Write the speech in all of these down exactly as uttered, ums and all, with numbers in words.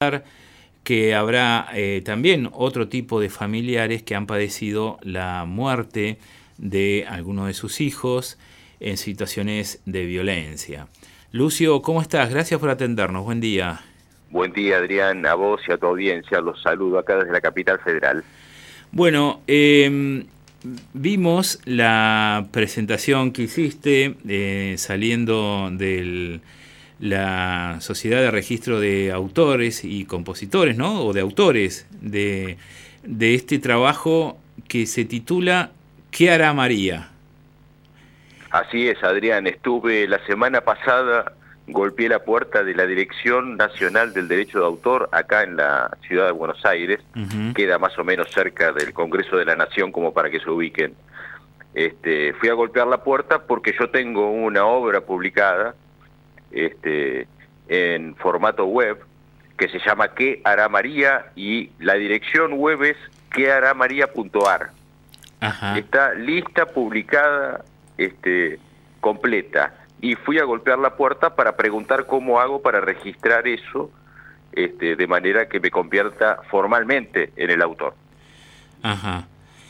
pensar que habrá eh, también otro tipo de familiares que han padecido la muerte de alguno de sus hijos en situaciones de violencia. Lucio, ¿cómo estás? Gracias por atendernos. Buen día. Buen día, Adrián, a vos y a tu audiencia. Los saludo acá desde la capital federal. Bueno, eh, vimos la presentación que hiciste eh, saliendo de la Sociedad de Registro de Autores y Compositores, ¿no? O de autores de, de este trabajo que se titula ¿Qué hará María? Así es, Adrián. Estuve la semana pasada, golpeé la puerta de la Dirección Nacional del Derecho de Autor acá en la ciudad de Buenos Aires. Uh-huh. Queda más o menos cerca del Congreso de la Nación, como para que se ubiquen. Este, fui a golpear la puerta porque yo tengo una obra publicada este, en formato web que se llama ¿Qué hará María? Y la dirección web es que hará maría punto a r. Ajá. Está lista, publicada, este, completa. Y fui a golpear la puerta para preguntar cómo hago para registrar eso este, de manera que me convierta formalmente en el autor. Ajá.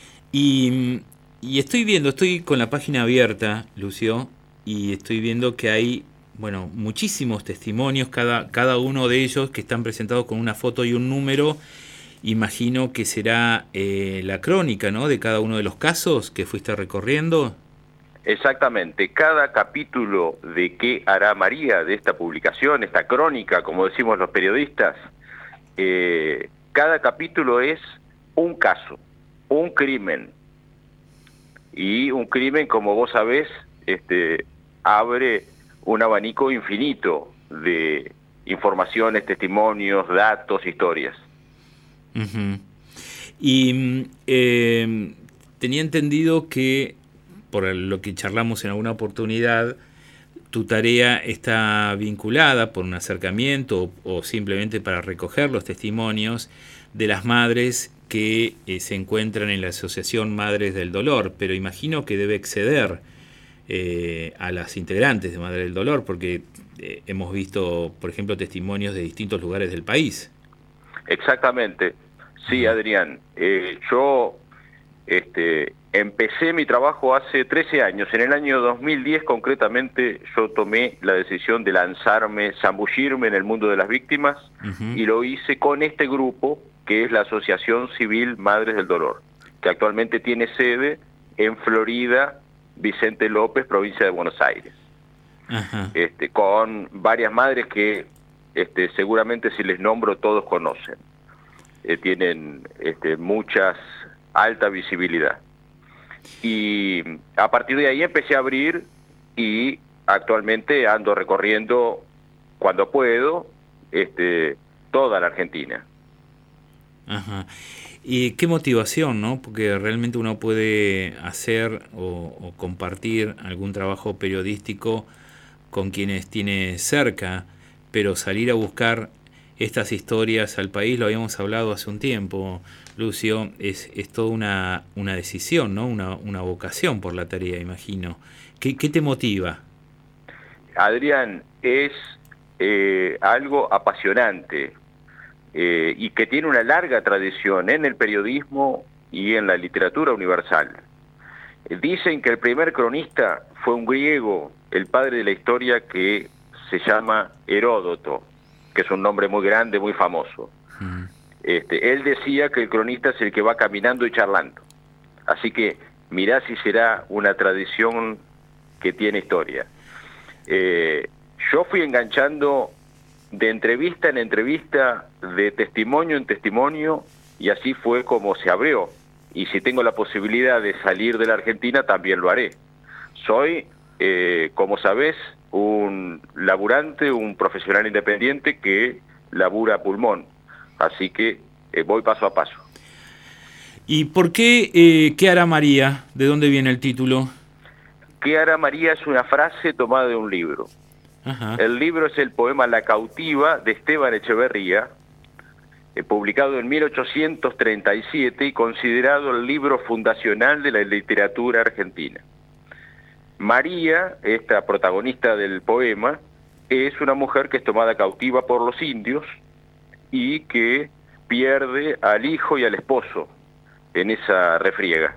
Y, y estoy viendo, estoy con la página abierta, Lucio, y estoy viendo que hay, bueno, muchísimos testimonios, cada, cada uno de ellos que están presentados con una foto y un número. Imagino que será eh, la crónica, ¿no?, de cada uno de los casos que fuiste recorriendo. Exactamente, cada capítulo de ¿Qué hará María?, de esta publicación, esta crónica, como decimos los periodistas, eh, cada capítulo es un caso, un crimen, y un crimen, como vos sabés, este, abre un abanico infinito de informaciones, testimonios, datos, historias. Uh-huh. Y eh, tenía entendido que, por lo que charlamos en alguna oportunidad, tu tarea está vinculada por un acercamiento o, o simplemente para recoger los testimonios de las madres que eh, se encuentran en la Asociación Madres del Dolor, pero imagino que debe exceder eh, a las integrantes de Madres del Dolor, porque eh, hemos visto, por ejemplo, testimonios de distintos lugares del país. Exactamente, sí, Adrián. Eh, yo este, empecé mi trabajo hace trece años. En el año dos mil diez, concretamente, yo tomé la decisión de lanzarme, zambullirme en el mundo de las víctimas, uh-huh. y lo hice con este grupo, que es la Asociación Civil Madres del Dolor, que actualmente tiene sede en Florida, Vicente López, provincia de Buenos Aires. Uh-huh. Este, con varias madres que Este, seguramente si les nombro todos conocen, eh, tienen este, muchas, alta visibilidad. Y a partir de ahí empecé a abrir y actualmente ando recorriendo, cuando puedo, este, toda la Argentina. Ajá. Y qué motivación, ¿no? Porque realmente uno puede hacer o, o compartir algún trabajo periodístico con quienes tiene cerca, pero salir a buscar estas historias al país, lo habíamos hablado hace un tiempo, Lucio, es, es toda una, una decisión, ¿no? Una, una vocación por la tarea, imagino. ¿Qué, qué te motiva? Adrián, es eh, algo apasionante eh, y que tiene una larga tradición en el periodismo y en la literatura universal. Dicen que el primer cronista fue un griego, el padre de la historia, que se llama Heródoto, que es un nombre muy grande, muy famoso. Mm. Este, él decía que el cronista es el que va caminando y charlando. Así que mirá si será una tradición que tiene historia. Eh, yo fui enganchando de entrevista en entrevista, de testimonio en testimonio, y así fue como se abrió. Y si tengo la posibilidad de salir de la Argentina, también lo haré. Soy, eh, como sabés, un laburante, un profesional independiente que labura a pulmón, así que eh, voy paso a paso. ¿Y por qué eh, ¿Qué hará María? ¿De dónde viene el título? ¿Qué hará María? Es una frase tomada de un libro. Ajá. El libro es el poema La cautiva de Esteban Echeverría, eh, publicado en mil ochocientos treinta y siete y considerado el libro fundacional de la literatura argentina. María, esta protagonista del poema, es una mujer que es tomada cautiva por los indios y que pierde al hijo y al esposo en esa refriega.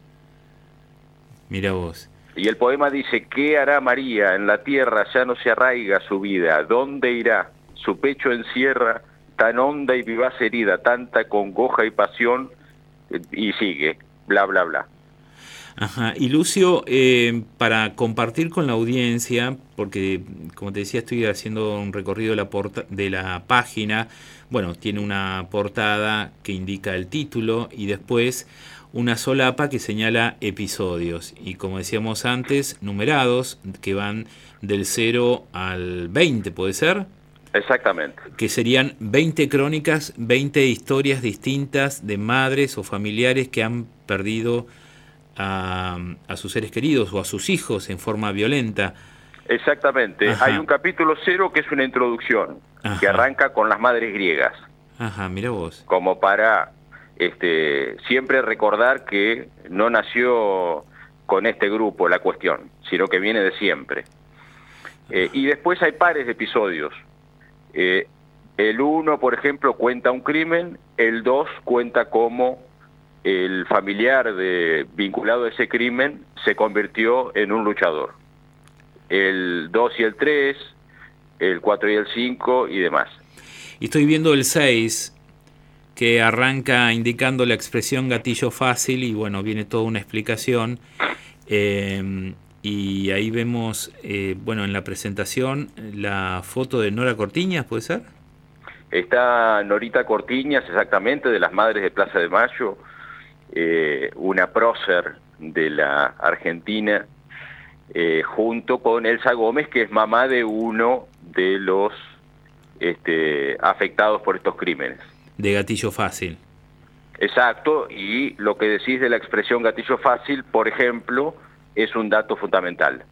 Mira vos. Y el poema dice: ¿qué hará María? En la tierra ya no se arraiga su vida. ¿Dónde irá? Su pecho encierra tan honda y vivaz herida, tanta congoja y pasión, y sigue, bla, bla, bla. Ajá. Y Lucio, eh, para compartir con la audiencia, porque como te decía, estoy haciendo un recorrido de la, porta de la página. Bueno, tiene una portada que indica el título y después una solapa que señala episodios. Y como decíamos antes, numerados, que van del cero al veinte, ¿puede ser? Exactamente. Que serían veinte crónicas, veinte historias distintas de madres o familiares que han perdido a, a sus seres queridos o a sus hijos en forma violenta. Exactamente. Ajá. Hay un capítulo cero que es una introducción. Ajá. Que arranca con las madres griegas. Ajá, mira vos. Como para este, siempre recordar que no nació con este grupo la cuestión, sino que viene de siempre. Eh, y después hay pares de episodios. Eh, el uno, por ejemplo, cuenta un crimen, el dos cuenta cómo el familiar de, vinculado a ese crimen se convirtió en un luchador. El dos y el tres, el cuatro y el cinco y demás. Y estoy viendo el seis, que arranca indicando la expresión gatillo fácil y bueno, viene toda una explicación. Eh, y ahí vemos, eh, bueno, en la presentación, la foto de Nora Cortiñas, ¿puede ser? Está Norita Cortiñas, exactamente, de las Madres de Plaza de Mayo, eh, una prócer de la Argentina, eh, junto con Elsa Gómez, que es mamá de uno de los este, afectados por estos crímenes. De gatillo fácil. Exacto, y lo que decís de la expresión gatillo fácil, por ejemplo, es un dato fundamental.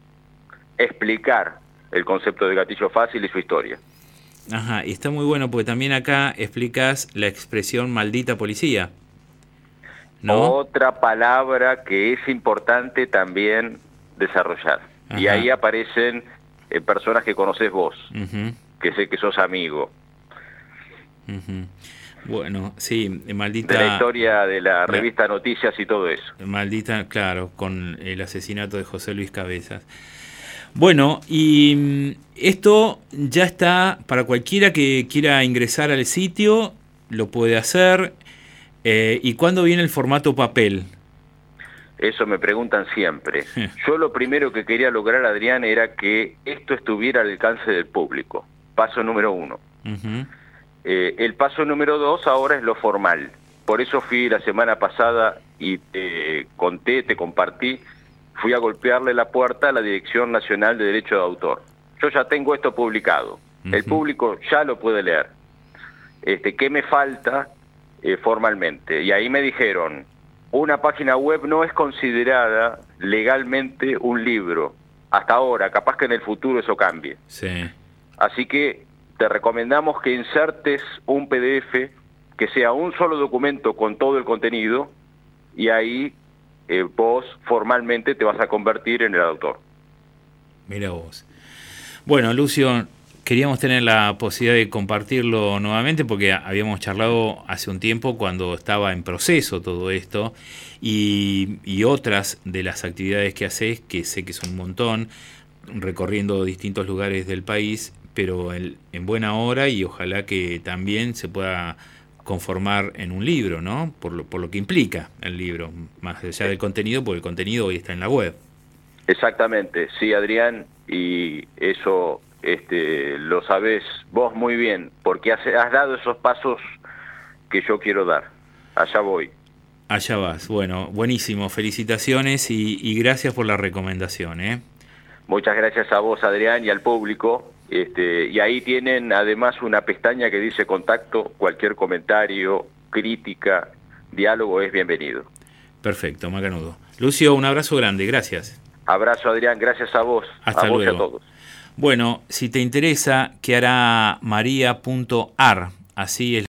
Explicar el concepto de gatillo fácil y su historia. Ajá, y está muy bueno porque también acá explicas la expresión maldita policía, ¿no? Otra palabra que es importante también desarrollar. Ajá. Y ahí aparecen eh, personas que conoces vos, uh-huh. que sé que sos amigo. Uh-huh. Bueno, sí, maldita... De la historia de la revista la, Noticias y todo eso. Maldita, claro, con el asesinato de José Luis Cabezas. Bueno, y esto ya está para cualquiera que quiera ingresar al sitio, lo puede hacer. Eh, ¿Y cuándo viene el formato papel? Eso me preguntan siempre. Yo lo primero que quería lograr, Adrián, era que esto estuviera al alcance del público. Paso número uno. Uh-huh. Eh, el paso número dos ahora es lo formal. Por eso fui la semana pasada y te conté, te compartí, fui a golpearle la puerta a la Dirección Nacional de Derecho de Autor. Yo ya tengo esto publicado. Uh-huh. El público ya lo puede leer. Este, ¿qué me falta eh, formalmente? Y ahí me dijeron, una página web no es considerada legalmente un libro. Hasta ahora, capaz que en el futuro eso cambie. Sí. Así que te recomendamos que insertes un P D F que sea un solo documento con todo el contenido y ahí eh, vos formalmente te vas a convertir en el autor. Mira vos. Bueno, Lucio, queríamos tener la posibilidad de compartirlo nuevamente porque habíamos charlado hace un tiempo cuando estaba en proceso todo esto y, y otras de las actividades que haces, que sé que son un montón, recorriendo distintos lugares del país, pero en, en buena hora y ojalá que también se pueda conformar en un libro, ¿no? Por lo, por lo que implica el libro, más allá del contenido, porque el contenido hoy está en la web. Exactamente, sí, Adrián, y eso este, lo sabés vos muy bien, porque has, has dado esos pasos que yo quiero dar. Allá voy. Allá vas. Bueno, buenísimo. Felicitaciones y, y gracias por la recomendación, ¿eh? Muchas gracias a vos, Adrián, y al público. Este, y ahí tienen además una pestaña que dice contacto, cualquier comentario, crítica, diálogo es bienvenido. Perfecto, macanudo. Lucio, un abrazo grande, gracias. Abrazo, Adrián, gracias a vos, Hasta a vos luego. y a todos. Bueno, si te interesa, que hará maría punto ar, así es.